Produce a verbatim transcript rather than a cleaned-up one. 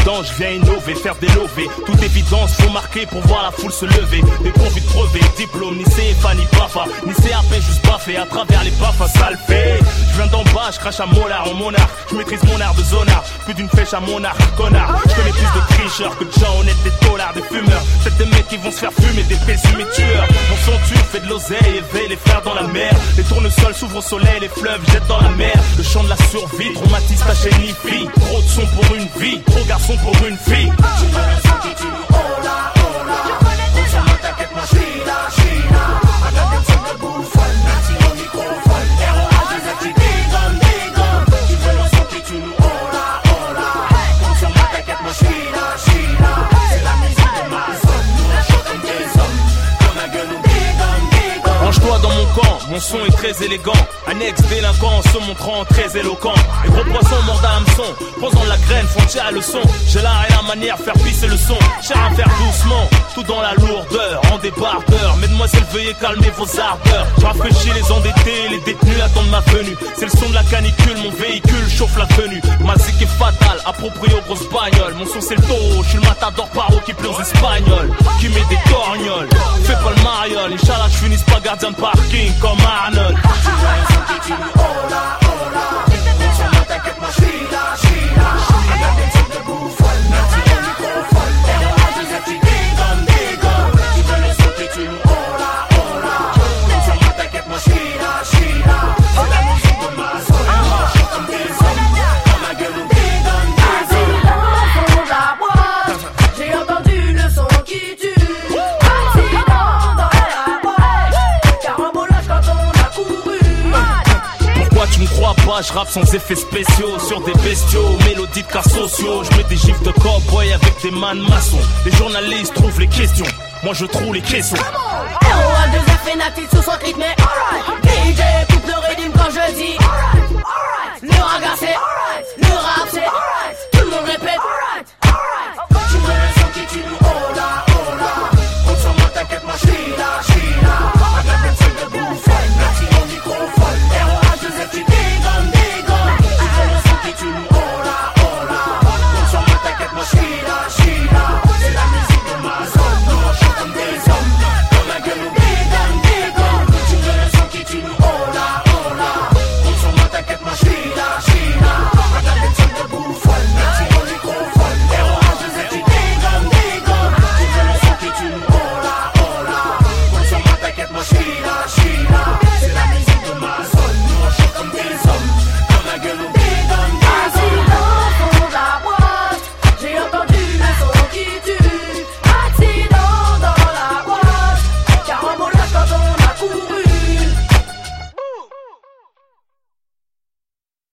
évident, je viens innover, faire des lovés. Toute évidence, faut marquer pour voir la foule se lever. Des convicts crevés, diplôme, ni C F A, ni Bafa, ni C A P, juste baffé à travers les baffes, ça le fait. Je viens d'en bas, je crache à molar en monarque. Je maîtrise mon art de zonard, plus d'une flèche à mon arc, connard. Je connais plus de tricheurs que de gens honnêtes, des taulards, des fumeurs. C'est des mecs qui vont se faire fumer, des présumés tueurs. Mon son tue, fait de l'oseille, éveille les frères dans la mer. Les tournesols s'ouvrent au soleil, les fleuves jettent dans la mer. Le chant de la survie, traumatise ta chaîne ni fille. Trop de son pour une vie, trop garçon pour une fille. Tu veux le son qui tue, oh là, oh là. On s'en va, t'inquiète, moi j'suis là, j'suis là. Regarde des trucs de bouffonne, merci au microphone. R O H, les actifs, big on, big on. Tu veux le son qui tue, oh là, oh là. On s'en va, t'inquiète, moi j'suis là, j'suis là. C'est la musique de ma zone, nous on chante comme des hommes. Comme un gueule, big on, big on. Range-toi dans mon camp, mon son est très élégant. Un ex-délinquant se montrant très éloquent. Les gros poissons mordent à hameçon, posant la graine, font tirer le son. J'ai l'art et la manière, faire pisser le son. Cher à faire doucement, tout dans la lourdeur, en débardeur. Mesdemoiselles, veuillez calmer vos ardeurs. Je rafraîchis les endettés, les détenus attendent ma venue. C'est le son de la canicule, mon véhicule chauffe la venue. Ma zik est fatale, approprié aux grosses bagnoles. Mon son c'est le taureau, je suis le matador paro qui plaît aux espagnols, qui met des torgnoles. Fais pas le mariole, Inch'Allah je finisse pas gardien de parking comme Arnold. Tu veux le son qui tue, oh là, oh là. On s'en va, t'inquiète, moi j'suis là, j'suis là. Regarde des trucs de bouffonne, merci au microphone. R O H, les actifs, big on, big on. Tu veux le son qui tue, oh là, oh là. On s'en va, t'inquiète, moi j'suis là, j'suis là. C'est la musique de ma zone, moi je chante comme des hommes. Comme ma gueule, big on, big on. Dans la boîte, j'ai entendu le son qui tue. Accident dans la boîte, carambolage quand on a couru. Pourquoi tu me crois pas, je rappe sans effets spéciaux. Sur des bestiaux, mélodies de cas sociaux. Je mets des gifs de cowboy avec des man maçons. Les journalistes trouvent les questions, moi je trouve les caissons. R O A deux F et Natif sous son rythme. D J coupe le rythme quand je dis. Le regard c'est